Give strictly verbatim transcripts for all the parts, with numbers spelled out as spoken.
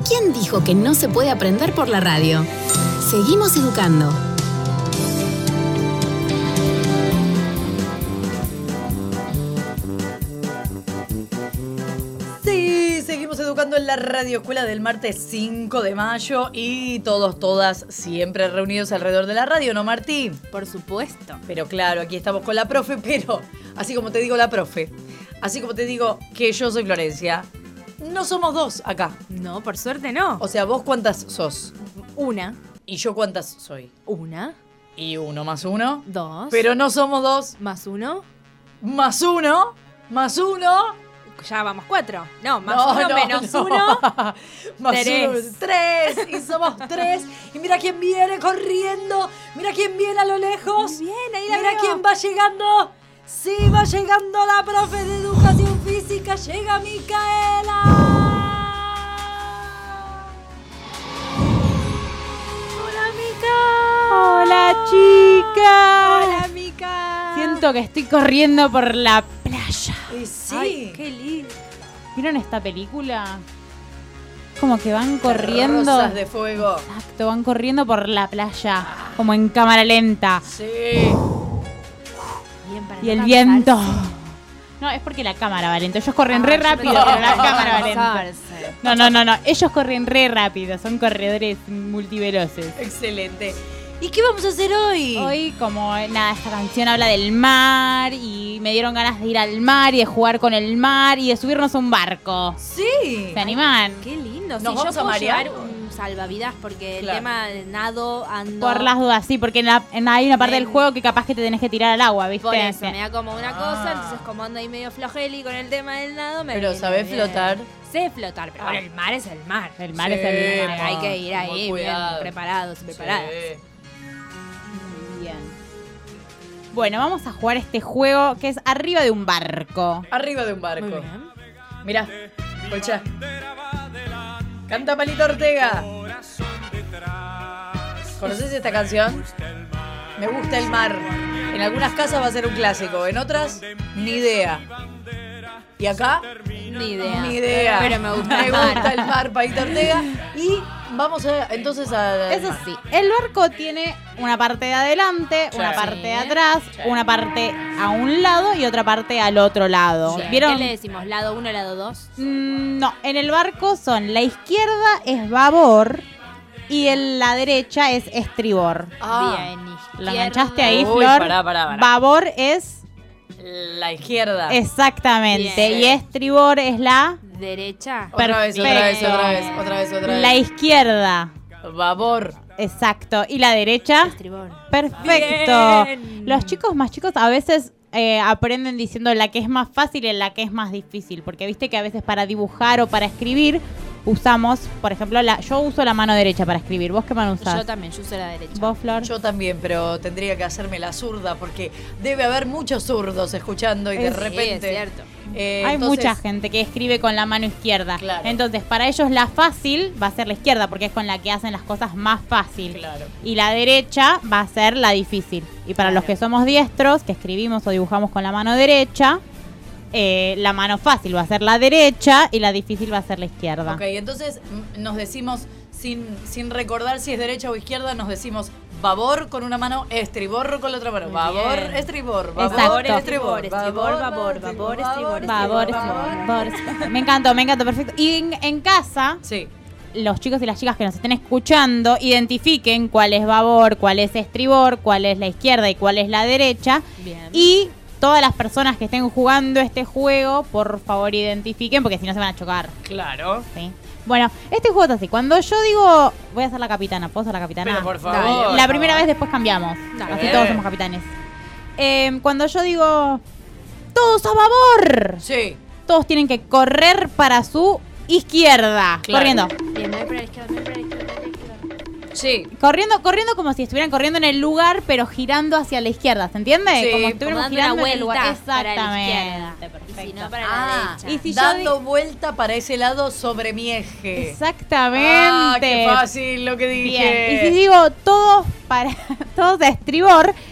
¿Quién dijo que no se puede aprender por la radio? Seguimos educando. Sí, seguimos educando en la Radio Escuela del martes cinco de mayo y todos, todas, siempre reunidos alrededor de la radio, ¿no, Martí? Por supuesto. Pero claro, aquí estamos con la profe, pero así como te digo la profe, así como te digo que yo soy Florencia, no somos dos acá. No, por suerte no. O sea, ¿vos cuántas sos? Una. ¿Y yo cuántas soy? Una. Y uno más uno. Dos. Pero no somos dos. Más uno. Más uno. Más uno. Ya vamos cuatro. No, más No, uno no, menos no. uno. Más Tres. uno. Tres. Y somos tres. Y mira quién viene corriendo. Mira quién viene a lo lejos. Muy bien, ahí la Mira veo. quién va llegando. Sí, va llegando la profe de educación física. Llega Micaela. Hola, Mica. Hola, chicas. Hola, Mica. Siento que estoy corriendo por la playa. Y sí. Ay, qué lindo. ¿Vieron esta película? Como que van corriendo. Rosas de fuego. Exacto, van corriendo por la playa, como en cámara lenta. Sí. Bien para Y no el viento. cansarse. No, es porque la cámara va lento. Ellos corren Ah, re yo rápido, pensé pero que la no cámara va cansarse. lento. No, no, no, no. Ellos corren re rápido. Son corredores multiveloces. Excelente. ¿Y qué vamos a hacer hoy? Hoy, como nada, esta canción habla del mar y me dieron ganas de ir al mar y de jugar con el mar y de subirnos a un barco. Sí. ¿Se animan? Qué lindo. ¿Nos Sí, vamos yo a puedo marear? llevar un salvavidas porque Claro. el tema del nado, ando... Por las dudas, sí, porque en la- en- hay una parte Ven. del juego que capaz que te tenés que tirar al agua, ¿viste? Por eso, Sí. me da como una Ah. cosa, entonces como ando ahí medio flojeli con el tema del nado, me Pero viene ¿sabés bien. flotar? Sé flotar, pero Ah. bueno, el mar es el mar. El mar Sí, es el mar. pa. Hay que ir Muy ahí bien cuidado. preparados y preparadas. Sí. Bien. Bueno, vamos a jugar este juego que es arriba de un barco. Arriba de un barco. Muy bien. Mirá, escucha. Canta Palito Ortega. ¿Conoces esta canción? Me gusta el mar. En algunas casas va a ser un clásico, en otras, ni idea. ¿Y acá? Ni idea. Ni idea. Pero me gusta Me el mar. gusta el mar, Palito Ortega. Y vamos a, entonces a... Eso sí, el barco tiene una parte de adelante, Sí. una parte Sí. de atrás, Sí. una parte a un lado y otra parte al otro lado. Sí. ¿Vieron? ¿Qué le decimos? ¿Lado uno, lado dos? Mm, no, en el barco son la izquierda es babor y en la derecha es estribor. Ah, Bien, ¿Lo izquierda. enganchaste ahí, Uy, Flor? pará, pará, pará. Babor es la izquierda. exactamente Bien. y estribor es la Derecha. Otra vez, otra vez, Perfecto. otra vez, otra vez, otra vez. la izquierda. Babor. Exacto. ¿Y la derecha? Estribor. Perfecto. Bien. Los chicos más chicos a veces eh, aprenden diciendo la que es más fácil y la que es más difícil. Porque viste que a veces para dibujar o para escribir usamos, por ejemplo, la, yo uso la mano derecha para escribir. ¿Vos qué mano usás? Yo también, yo uso la derecha. ¿Vos, Flor? Yo también, pero tendría que hacerme la zurda porque debe haber muchos zurdos escuchando y de Es- sí, repente. es cierto. eh, Hay entonces- mucha gente que escribe con la mano izquierda. Claro. Entonces, para ellos la fácil va a ser la izquierda porque es con la que hacen las cosas más fácil. Claro. Y la derecha va a ser la difícil. Y para Claro. los que somos diestros, que escribimos o dibujamos con la mano derecha, eh, la mano fácil va a ser la derecha y la difícil va a ser la izquierda. Ok, entonces mm, nos decimos, sin, sin recordar si es derecha o izquierda, nos decimos babor con una mano, estribor con la otra mano. Muy babor, bien. estribor, babor, Exacto. estribor, Estribor, babor, babor, estribor, Babor, babor. estribor. Me encantó, me encantó, perfecto. Y en, en casa, Sí, los chicos y las chicas que nos estén escuchando, identifiquen cuál es babor, cuál es estribor, cuál es la izquierda y cuál es la derecha. Bien. Y todas las personas que estén jugando este juego, por favor identifiquen, porque si no se van a chocar. claro. ¿Sí? Bueno, este juego es así. Cuando yo digo, voy a ser la capitana, ¿puedo ser la capitana? Pero por Dale. favor. La primera vez después cambiamos. Dale. Así todos somos capitanes. Eh, cuando yo digo, todos a babor, Sí, todos tienen que correr para su izquierda. Claro. Corriendo. Bien, me voy para la izquierda, me voy para la izquierda, para la izquierda. sí. Corriendo, corriendo como si estuvieran corriendo en el lugar, pero girando hacia la izquierda, ¿se entiende? Sí, como si Como estuviéramos dando girando una en el lugar. vuelta para la Exactamente. izquierda. Y si Perfecto. no, para Ah, la y derecha. si yo dando di- vuelta para ese lado sobre mi eje. Exactamente. Ah, qué fácil lo que dije. Bien. Y si digo todos para todos a estribor,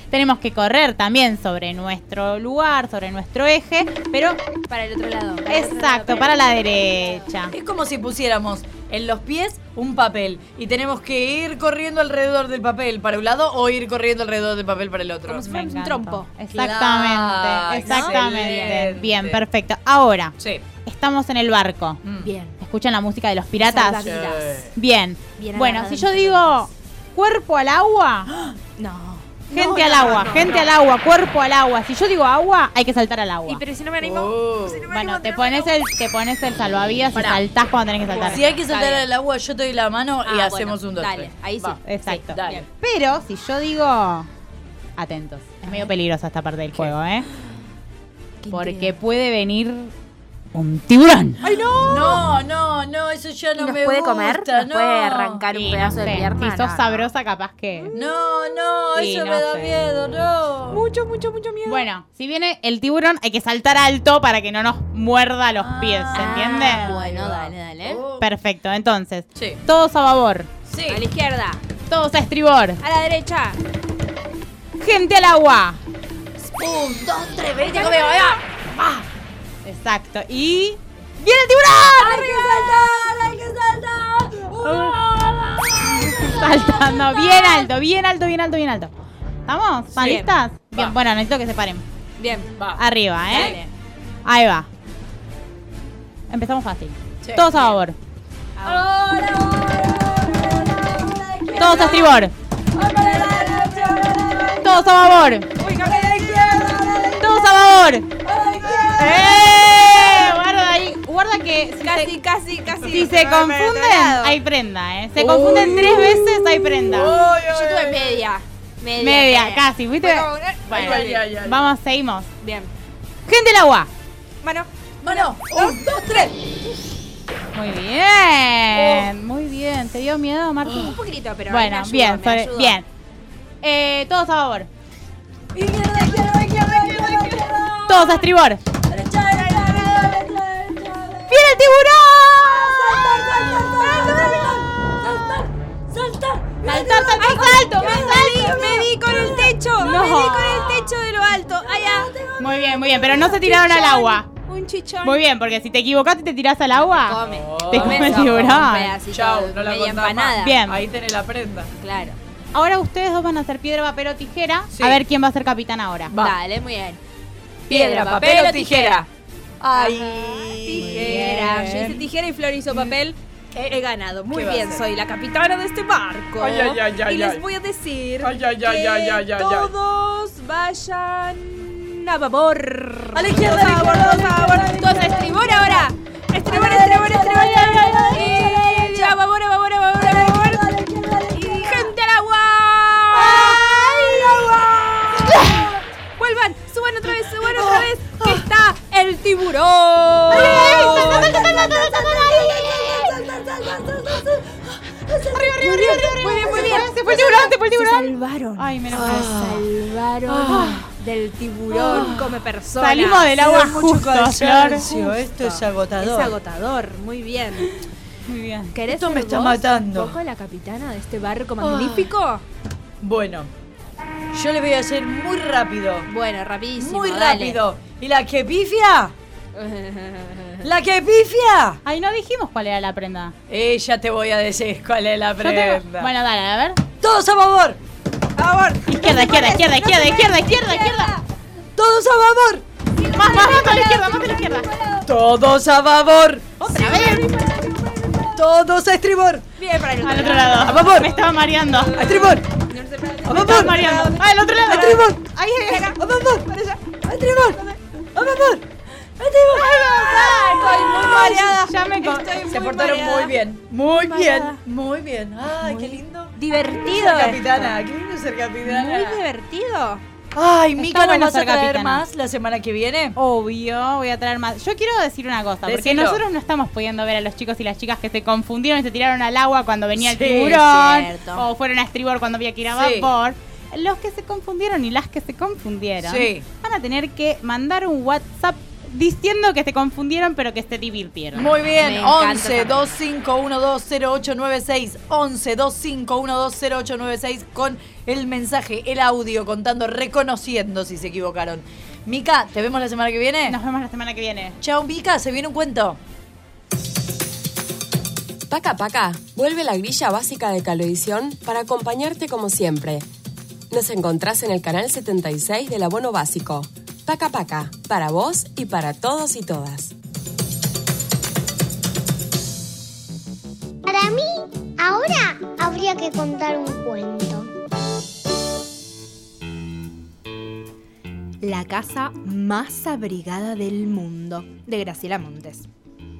Tenemos que correr también sobre nuestro lugar, sobre nuestro eje, pero Para el otro lado. para el otro exacto, lado, para el la otro lado. derecha. Es como si pusiéramos en los pies un papel y tenemos que ir corriendo alrededor del papel para un lado o ir corriendo alrededor del papel para el otro. Como si Me fuéramos un encantó. trompo. Exactamente, Claro, exactamente. excelente. Bien, perfecto. Ahora, Sí. estamos en el barco. Mm. Bien. ¿Escuchan la música de los piratas? Salvavidas. Bien. Bien Bueno, agarrado si yo en digo cuerpo al agua, No. gente No, al no, agua, no, gente no. al agua, cuerpo al agua. Si yo digo agua, hay que saltar al agua. Y pero si no me animo. Oh. si no me Bueno, animo, te no me pones animo. el, te pones el salvavidas y Pará. saltás cuando tenés que saltar. Si hay que Está saltar bien. al agua, yo te doy la mano y Ah, hacemos bueno, un dos, dale, tres. ahí sí. Va. Exacto. Dale. Bien. Pero si yo digo atentos, es medio peligrosa esta parte del juego, ¿eh? Qué Porque intriga. puede venir un tiburón. ¡Ay, no! No, no, no, eso ya ¿Y no nos me puede gusta. comer? ¿Nos no. puede arrancar un Y pedazo no de sé, pierna? Si sos No, no. sabrosa, capaz que. No, no, Sí, eso no me da sé. miedo, no. Mucho, mucho, mucho miedo. Bueno, si viene el tiburón, hay que saltar alto para que no nos muerda los pies, ¿se Ah, entiende? Bueno, dale, dale. Oh. Perfecto, entonces, Sí. todos a babor, Sí. A la izquierda. todos a estribor, A la derecha. gente al agua. Un, dos, tres, venite conmigo, allá. Va. Exacto, y. ¡Viene el tiburón! ¡Hay que saltar! ¡Hay que saltar! Saltando, bien alto, bien alto, bien alto, bien alto. ¿Estamos? ¿Están Sí. listas? Bien, Va. bueno, necesito que se paren. Bien. Va. Arriba, ¿eh? Dale. Ahí va. Empezamos fácil. Sí. Todos a babor. Ahora, Todos a estribor. Todos a babor. Todos a babor. ¡Eh! Guarda ahí. Guarda que si Casi, se, casi, casi. si nos se vamos para el otro confunden, lado. hay prenda, ¿eh? Se confunden tres veces, hay prenda. Yo tuve media. Media. Media, casi, ¿viste? Fue como una- Bueno, Ay, ay, ay. vamos, seguimos. Bien. Gente al agua. Mano. Mano, un, dos, tres. Muy bien, muy bien. ¿Te dio miedo, Martín? Un poquitito, pero. Bueno, me ayudó, bien, me sobre- ayudó. bien. Eh, todos a babor. Izquierda, izquierda, izquierda, izquierda, izquierda. Todos a estribor. Derecha, derecha, derecha, derecha, derecha. ¡Viene el tiburón! ¡Saltar! ¡Saltar, saltar, salto! ¡Más alto! Me di con el techo. No. Me di con el techo de lo alto. Allá. Muy bien, muy bien, pero no se tiraron al agua. Un chichón. Muy bien, porque si te equivocaste y te tirás al agua, Come. te Oh. come el eso, tiburón. un pedacito, Chau, no la media contás más. empanada. Bien. Ahí tenés la prenda. Claro. Ahora ustedes dos van a hacer piedra, papel o tijera. Sí. A ver quién va a ser capitán ahora. Va. Dale, muy bien. Piedra, papel o tijera. Ay. Tijera. Bien. Yo hice tijera y Flor hizo papel. He ganado. Muy ¿Qué va a bien, hacer? soy la capitana de este barco. Ay, ay, ay, ay, y les ay. voy a decir Ay, ay, ay, que ay, ay, ay, ay. todos vayan a babor. A la izquierda, Todos a la a babor, izquierda, todos a la a babor. izquierda. Todos a estribor ahora. Estribor, estribor, estribor. Y a babor, a babor, a babor, a babor. Y gente al agua. Vuelvan, suban otra vez, suban otra vez. Que está el tiburón. Arriba, arriba, arriba, arriba. Muy bien, muy bien. Se fue el tiburón, se fue el Se tiburón. salvaron. Ay, menos Se mal. salvaron del tiburón come personas. Salimos del agua justo, Flor. Esto es agotador. Es agotador, muy bien. Muy bien. ¿Querés Esto me ser está vos matando. un poco la capitana de este barco magnífico? Bueno, yo le voy a hacer muy rápido. Bueno, rapidísimo. Muy dale. rápido. ¿Y la que pifia? ¿La que pifia? Ay, no dijimos cuál era la prenda. Eh, ya te voy a decir cuál es la Yo tengo- prenda. Bueno, dale, a ver. ¡Todos a favor! A favor. Izquierda, izquierda, izquierda, izquierda, izquierda, izquierda, izquierda. ¡Todos a favor! Más, más, más a la izquierda, más a la izquierda. ¡Todos a favor! Otra vez. ¡Todos a estribor! Bien, para el Al otro lado. A favor. Me estaba mareando. ¡A estribor! ¡A Me estaba favor! mareando. Ah, al otro lado. ¡A estribor! Ahí, ahí, ahí. ¡A favor! ¡A estribor! ¡A favor! ¡A estribor! Estoy muy mareada. Ya me co- Estoy Se muy portaron mareada. muy bien. Muy bien. mareada. Muy bien. ¡Ay, qué lindo! Divertido. Ser capitana. Qué lindo ser capitana. Muy divertido. Ay, Está Mica, ¿nos bueno vas a ser traer capitana. más la semana que viene? Obvio, voy a traer más. Yo quiero decir una cosa, porque Decilo. nosotros no estamos pudiendo ver a los chicos y las chicas que se confundieron y se tiraron al agua cuando venía el Sí, tiburón, cierto. o fueron a estribor cuando había que ir a Sí. vapor. Los que se confundieron y las que se confundieron Sí. van a tener que mandar un WhatsApp diciendo que se confundieron pero que se divirtieron. Muy bien, Me encanta once esa dos cinco uno dos cero ocho nueve seis, once dos cinco uno dos cero ocho nueve seis con el mensaje, el audio contando, reconociendo si se equivocaron. Mica, ¿te vemos la semana que viene? Nos vemos la semana que viene. Chao, Mica, se viene un cuento. Paca Paca, vuelve la grilla básica de Cablevisión para acompañarte como siempre. Nos encontrás en el canal setenta y seis del abono básico. Paca Paca, para vos y para todos y todas. Para mí, ahora habría que contar un cuento. La casa más abrigada del mundo, de Graciela Montes.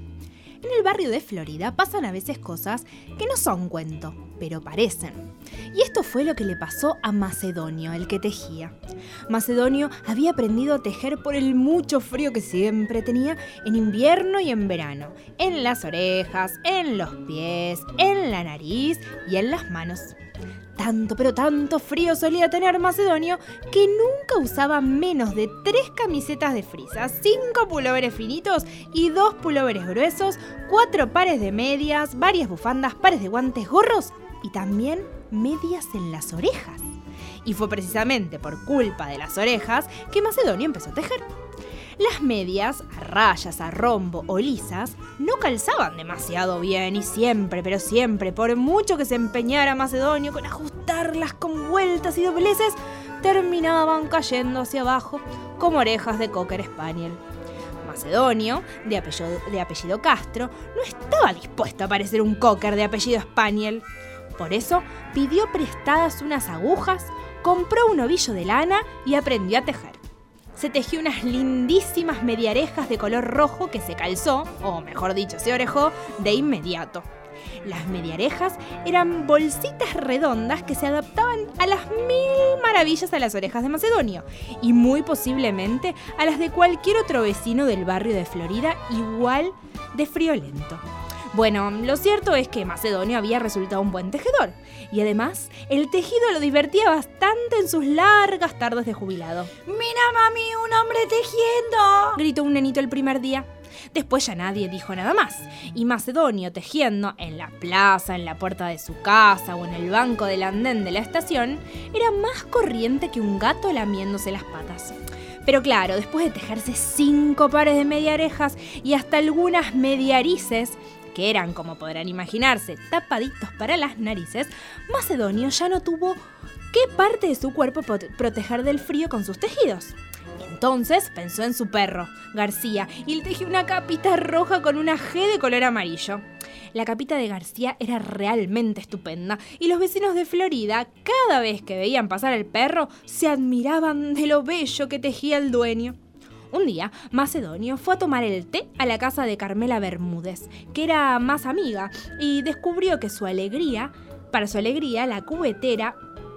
En el barrio de Florida pasan a veces cosas que no son cuento, pero parecen. Y esto fue lo que le pasó a Macedonio, el que tejía. Macedonio había aprendido a tejer por el mucho frío que siempre tenía en invierno y en verano, en las orejas, en los pies, en la nariz y en las manos. Tanto, pero tanto frío solía tener Macedonio que nunca usaba menos de tres camisetas de frisa, cinco pulóveres finitos y dos pulóveres gruesos, cuatro pares de medias, varias bufandas, pares de guantes, gorros y también medias en las orejas. Y fue precisamente por culpa de las orejas que Macedonio empezó a tejer. Las medias, a rayas, a rombo o lisas, no calzaban demasiado bien y siempre, pero siempre, por mucho que se empeñara Macedonio con ajustarlas con vueltas y dobleces, terminaban cayendo hacia abajo como orejas de Cocker Spaniel. Macedonio, de apellido, de apellido Castro, no estaba dispuesto a parecer un Cocker de apellido Spaniel. Por eso pidió prestadas unas agujas, compró un ovillo de lana y aprendió a tejer. Se tejió unas lindísimas mediarejas de color rojo que se calzó, o mejor dicho, se orejó, de inmediato. Las mediarejas eran bolsitas redondas que se adaptaban a las mil maravillas a las orejas de Macedonio y muy posiblemente a las de cualquier otro vecino del barrio de Florida igual de friolento. Bueno, lo cierto es que Macedonio había resultado un buen tejedor y además el tejido lo divertía bastante en sus largas tardes de jubilado. ¡Mira, mami, un hombre tejiendo! Gritó un nenito el primer día. Después ya nadie dijo nada más y Macedonio tejiendo en la plaza, en la puerta de su casa o en el banco del andén de la estación era más corriente que un gato lamiéndose las patas. Pero claro, después de tejerse cinco pares de mediarejas y hasta algunas mediarices, que eran, como podrán imaginarse, tapaditos para las narices, Macedonio ya no tuvo qué parte de su cuerpo proteger del frío con sus tejidos. Entonces pensó en su perro, García, y le tejió una capita roja con una G de color amarillo. La capita de García era realmente estupenda y los vecinos de Florida, cada vez que veían pasar al perro, se admiraban de lo bello que tejía el dueño. Un día, Macedonio fue a tomar el té a la casa de Carmela Bermúdez, que era más amiga, y descubrió que su alegría, para su alegría, la cubetera,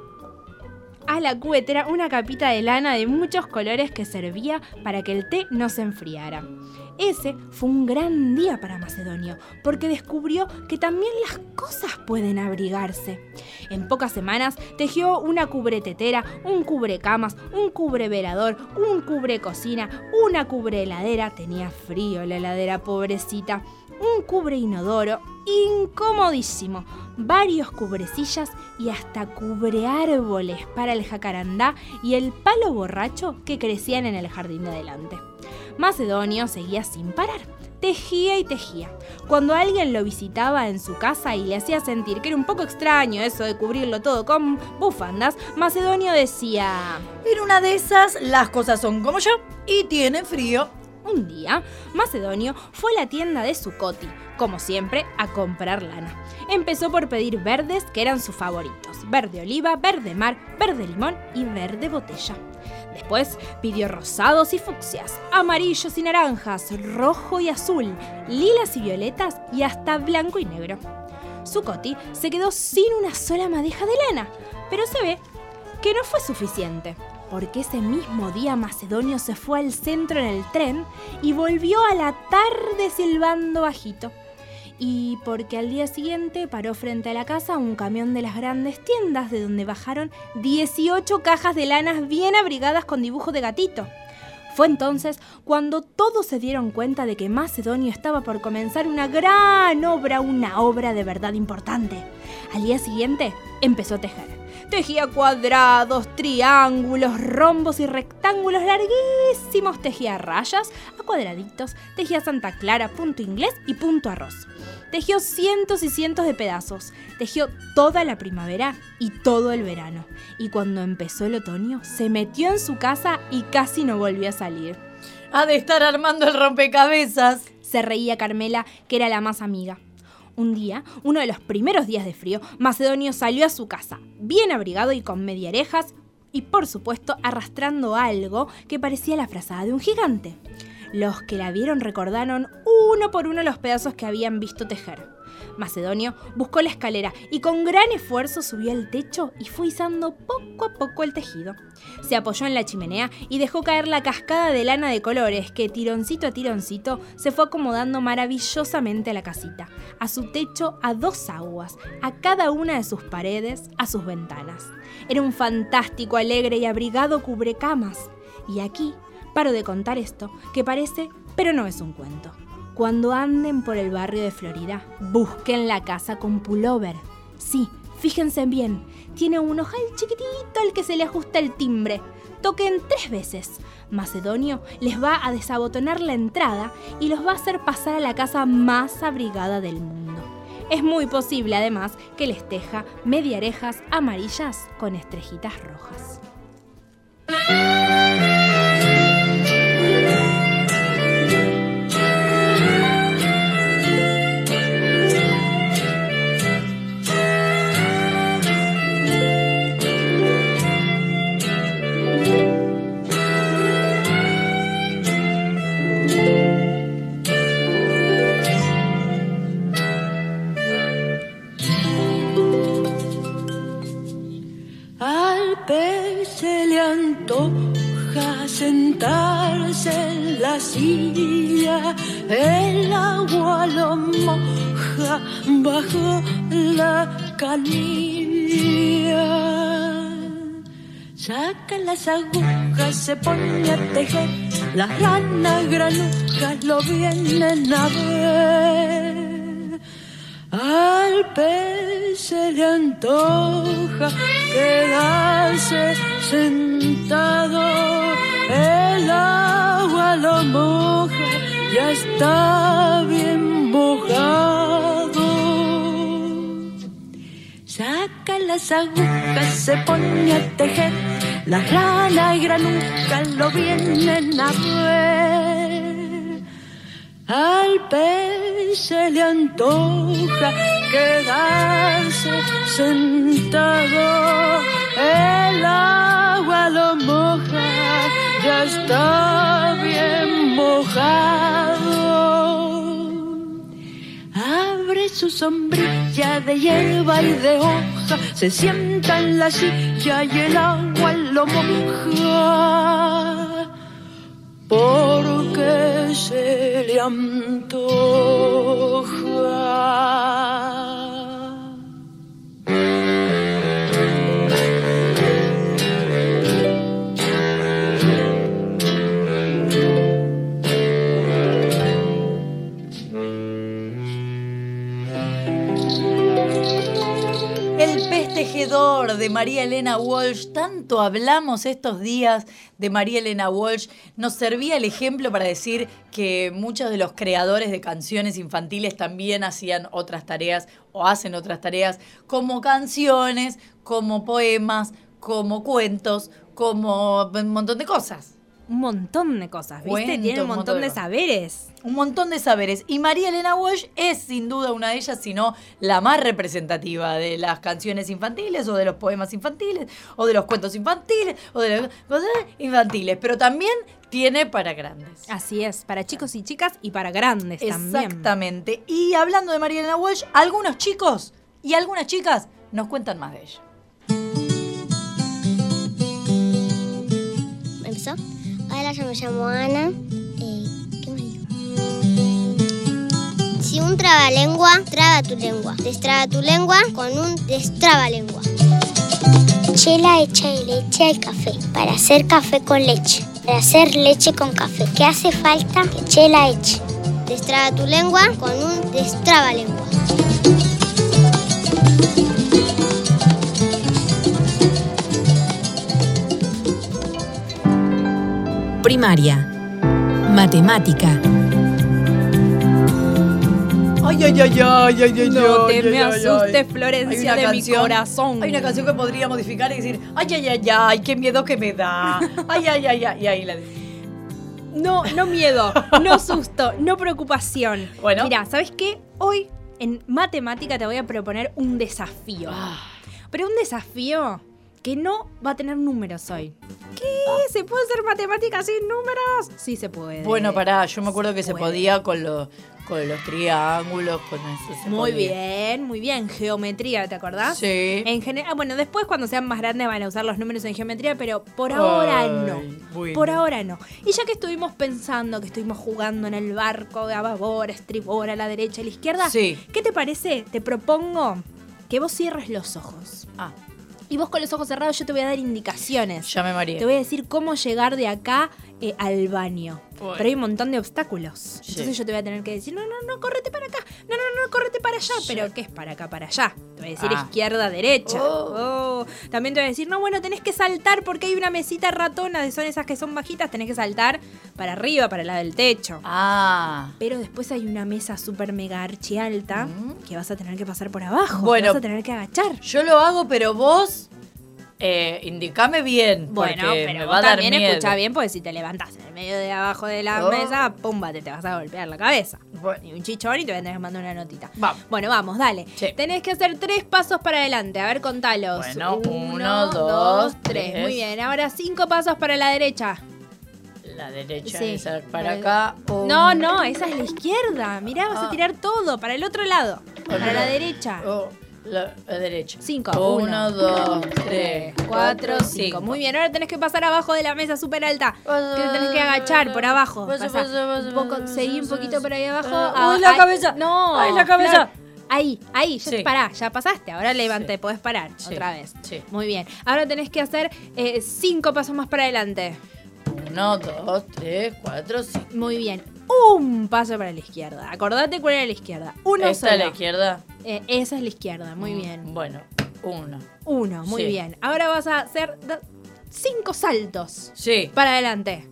a la cubetera una capita de lana de muchos colores que servía para que el té no se enfriara. Ese fue un gran día para Macedonio, porque descubrió que también las cosas pueden abrigarse. En pocas semanas tejió una cubretetera, un cubrecamas, un cubrevelador, un cubrecocina, una cubreheladera, tenía frío la heladera pobrecita, un cubre inodoro, incomodísimo, varios cubrecillas y hasta cubreárboles para el jacarandá y el palo borracho que crecían en el jardín de adelante. Macedonio seguía sin parar, tejía y tejía. Cuando alguien lo visitaba en su casa y le hacía sentir que era un poco extraño eso de cubrirlo todo con bufandas, Macedonio decía: En una de esas, las cosas son como yo y tienen frío. Un día, Macedonio fue a la tienda de Zuccotti, como siempre, a comprar lana. Empezó por pedir verdes, que eran sus favoritos: verde oliva, verde mar, verde limón y verde botella. Después pidió rosados y fucsias, amarillos y naranjas, rojo y azul, lilas y violetas y hasta blanco y negro. Zuccotti se quedó sin una sola madeja de lana, pero se ve que no fue suficiente, porque ese mismo día Macedonio se fue al centro en el tren y volvió a la tarde silbando bajito. Y porque al día siguiente paró frente a la casa un camión de las grandes tiendas de donde bajaron dieciocho cajas de lanas bien abrigadas con dibujo de gatito. Fue entonces cuando todos se dieron cuenta de que Macedonio estaba por comenzar una gran obra, una obra de verdad importante. Al día siguiente empezó a tejer. Tejía cuadrados, triángulos, rombos y rectángulos larguísimos. Tejía rayas a cuadraditos. Tejía Santa Clara, punto inglés y punto arroz. Tejió cientos y cientos de pedazos. Tejió toda la primavera y todo el verano. Y cuando empezó el otoño, se metió en su casa y casi no volvió a salir. Ha de estar armando el rompecabezas. Se reía Carmela, que era la más amiga. Un día, uno de los primeros días de frío, Macedonio salió a su casa, bien abrigado y con mediarejas, y por supuesto arrastrando algo que parecía la frazada de un gigante. Los que la vieron recordaron uno por uno los pedazos que habían visto tejer. Macedonio buscó la escalera y con gran esfuerzo subió al techo y fue izando poco a poco el tejido. Se apoyó en la chimenea y dejó caer la cascada de lana de colores que, tironcito a tironcito, se fue acomodando maravillosamente a la casita, a su techo, a dos aguas, a cada una de sus paredes, a sus ventanas. Era un fantástico, alegre y abrigado cubrecamas. Y aquí paro de contar esto, que parece, pero no es un cuento. Cuando anden por el barrio de Florida, busquen la casa con pullover. Sí, fíjense bien, tiene un ojal chiquitito al que se le ajusta el timbre. Toquen tres veces. Macedonio les va a desabotonar la entrada y los va a hacer pasar a la casa más abrigada del mundo. Es muy posible, además, que les teja mediarejas amarillas con estrellitas rojas. Se le antoja sentarse en la silla, el agua lo moja bajo la canilla. Saca las agujas, se pone a tejer, las ranas granujas lo vienen a ver. Al pez se le antoja quedarse sentado, el agua lo moja, ya está bien mojado. Saca las agujas, se pone a tejer, las ranas y granujas lo vienen a ver. Al pez se le antoja quedarse sentado, el agua lo moja, ya está bien mojado. Abre su sombrilla de hierba y de hoja, se sienta en la silla y el agua lo moja, porque se le antoja. El pez tejedor de María Elena Walsh. Tanto hablamos estos días de María Elena Walsh. Nos servía el ejemplo para decir que muchos de los creadores de canciones infantiles también hacían otras tareas o hacen otras tareas como canciones, como poemas, como cuentos, como un montón de cosas. Un montón de cosas, ¿viste? Cuento, Tiene un montón, montón de de saberes. Un montón de saberes. Y María Elena Walsh es sin duda una de ellas, sino la más representativa de las canciones infantiles o de los poemas infantiles o de los cuentos infantiles o de los cosas infantiles. Pero también tiene para grandes. Así es, para chicos y chicas y para grandes también. Exactamente. Y hablando de María Elena Walsh, algunos chicos y algunas chicas nos cuentan más de ella. ¿Empezó? Hola, yo me llamo Ana. Eh, ¿Qué me dijo? Si un trabalengua, traba tu lengua. Destraba tu lengua con un destrabalengua. Chela hecha de leche al café para hacer café con leche. de hacer leche con café. ¿Qué hace falta? Que eche la leche. Destraba tu lengua con un destrabalengua. Primaria. Matemática. Ay, ay, ay, ay, ay, ay, No ay, te me ay, ay, asustes, ay. Florencia, Hay una de mi corazón. Hay una canción que podría modificar y decir, ay, ay, ay, ay, qué miedo que me da. Ay, ay, ay, ay, y ahí la No, no miedo, no susto, no preocupación. Bueno. Mira, ¿sabes qué? Hoy en matemática te voy a proponer un desafío. Ah. Pero un desafío que no va a tener números hoy. ¿Qué? ¿Se puede hacer matemática sin números? Sí se puede. Bueno, pará, yo me acuerdo que se puede. podía con los, con los triángulos, con eso se Muy podía. bien, muy bien. Geometría, ¿te acordás? Sí. En general, bueno, después cuando sean más grandes van a usar los números en geometría, pero por ahora Ay, no. bueno. Por ahora no. Y ya que estuvimos pensando, que estuvimos jugando en el barco de a babor, a estribor, a la derecha, a la izquierda, Sí. ¿qué te parece? Te propongo que vos cierres los ojos. Ah, Y vos con los ojos cerrados yo te voy a dar indicaciones. ya me mareé. Te voy a decir cómo llegar de acá eh, al baño. Bueno. Pero hay un montón de obstáculos. Sí. Entonces yo te voy a tener que decir, no, no, no, correte para acá. No, no, no, correte para allá. Sí. Pero ¿qué es para acá, para allá? Te voy a decir Ah. izquierda, derecha. Oh. Oh. También te voy a decir, no, bueno, tenés que saltar porque hay una mesita ratona, de son esas que son bajitas, tenés que saltar para arriba, para la del techo. Ah. Pero después hay una mesa súper mega archi alta Mm. que vas a tener que pasar por abajo. Bueno. Te vas a tener que agachar. Yo lo hago, pero vos eh, indicame bien. Bueno, porque pero me vos va a dar también miedo. escuchá bien, porque si te levantás en el medio de abajo de la Oh. mesa, pumba, te, te vas a golpear la cabeza. Bueno. Y un chichón y te voy a tener que mandar una notita. Vamos. Bueno, vamos, dale. Sí. Tenés que hacer tres pasos para adelante. A ver, contalos. Bueno, uno, dos, tres. Muy bien, ahora cinco pasos para la derecha. La derecha, Sí. esa para Para- acá. un- No, no, esa es la izquierda. Mirá, vas Ah. a tirar todo para el otro lado. Para la derecha. Oh, la, la derecha. Cinco. Uno, dos, tres, Cuatro, cinco. Muy bien, ahora tenés que pasar abajo de la mesa súper alta. Que te tenés que agachar por abajo. Paso, Pasá. paso, paso, Un poco, paso, seguí un paso, poquito por ahí abajo. Ah, Ah, ¡uy, la ay, cabeza! No. ¡Ay, la cabeza! Flor. Ahí, ahí, ya Sí. pará, ya pasaste. Ahora levante, Sí. podés parar Sí. otra vez. Sí. Muy bien. Ahora tenés que hacer eh, cinco pasos más para adelante. Uno, dos, tres, cuatro, cinco. Muy bien. Un paso para la izquierda. Acordate cuál era la izquierda. Uno ¿Esta solo. es la izquierda? Eh, esa es la izquierda, muy Mm, bien. Bueno, uno. Uno, muy Sí. bien. Ahora vas a hacer da- cinco saltos Sí. para adelante.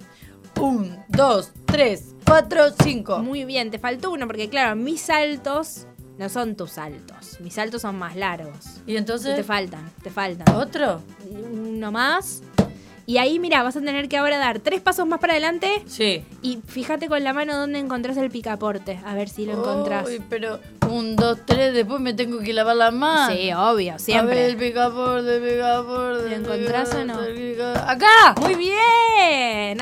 Un, dos, tres, cuatro, cinco. Muy bien, te faltó uno porque claro, mis saltos no son tus saltos. Mis saltos son más largos. ¿Y Y entonces? te faltan, te faltan. ¿Otro? Uno más. Y ahí, mira, vas a tener que ahora dar tres pasos más para adelante Sí. y fíjate con la mano dónde encontrás el picaporte. A ver si lo encontrás. Uy, pero un, dos, tres, después me tengo que lavar las manos. Sí, obvio, A ver, siempre. el picaporte, el picaporte. ¿Lo el encontrás o picaporte, no? el pica- ¡Acá! Muy bien,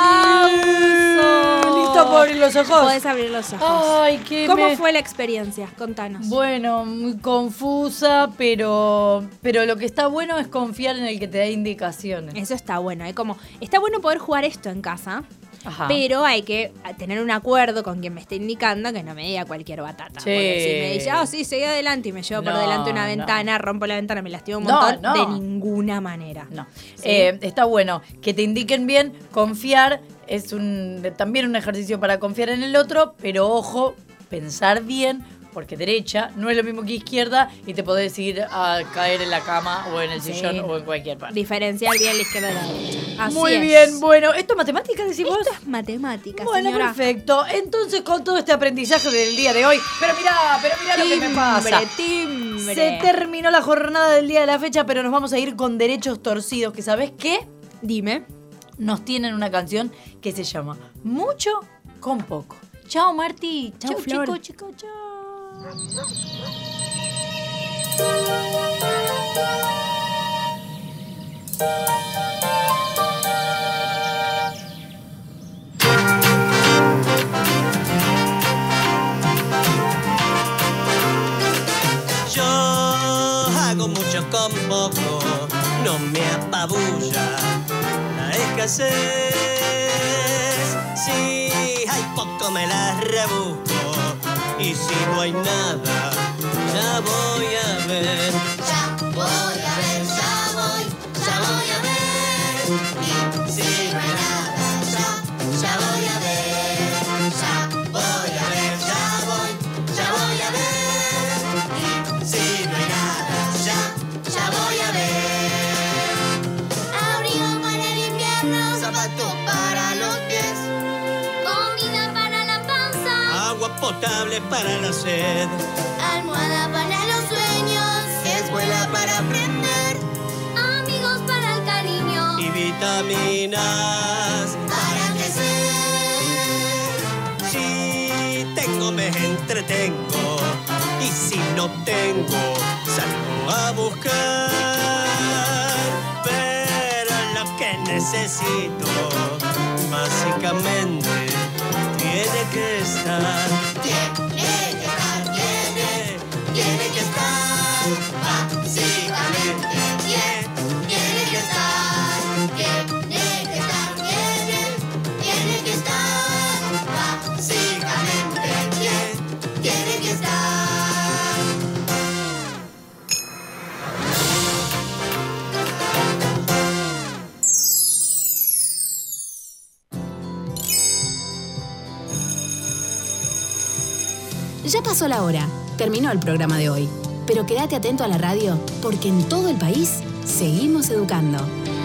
aplausos. Sí, ¿listo para abrir los ojos? Podés abrir los ojos. Ay, qué ¿Cómo me- fue la experiencia? Contanos. Bueno, muy confusa, pero, pero lo que está bueno es confiar en el que te da indicaciones. Eso está bueno. Hay como, está bueno poder jugar esto en casa, Ajá. pero hay que tener un acuerdo con quien me esté indicando que no me diga cualquier batata. Sí. Porque si me dice, ah, sí, seguí adelante y me llevo por No, delante una no. ventana, rompo la ventana, me lastimo un No, montón, no. de ninguna manera. No. ¿Sí? Eh, está bueno que te indiquen bien, confiar es un también un ejercicio para confiar en el otro, pero ojo, pensar bien, porque derecha no es lo mismo que izquierda y te podés ir a caer en la cama o en el Sí. sillón o en cualquier parte. Diferenciar bien la izquierda de la derecha. Así Muy es. bien, bueno, ¿esto es matemática, decís vos? Esto es matemática, Bueno, señora. perfecto. Entonces, con todo este aprendizaje del día de hoy, pero mirá, pero mirá lo que me pasa. Timbre, Se terminó la jornada del día de la fecha, pero nos vamos a ir con derechos torcidos, que ¿sabés qué? Dime. Nos tienen una canción que se llama Mucho con Poco. Chao, Marti. Chau, Chau, Flor. chicos, chicos, chao. Yo hago mucho con poco, no me apabulla la escasez. Si hay poco me la rebusco y si no hay nada, ya voy a ver. Ya voy a ver, ya voy, ya voy a ver. Y si no hay nada, Si no hay nada, ya, ya voy a ver. Abrigo para el invierno, Zapatos para los pies, comida para la panza, agua potable para la sed, almohada para los sueños, escuela para aprender amigos para el cariño, y vitaminas. para crecer. Si tengo, me entretengo, y si no tengo, salgo a buscar. Pero lo que necesito, básicamente, tiene que estar. Tiene que estar, tiene, tiene que estar, básicamente, tiene, tiene que estar, tiene que estar, tiene, tiene que estar, básicamente, tiene, tiene que estar. Ya pasó la hora, terminó el programa de hoy. Pero quédate atento a la radio, porque en todo el país seguimos educando.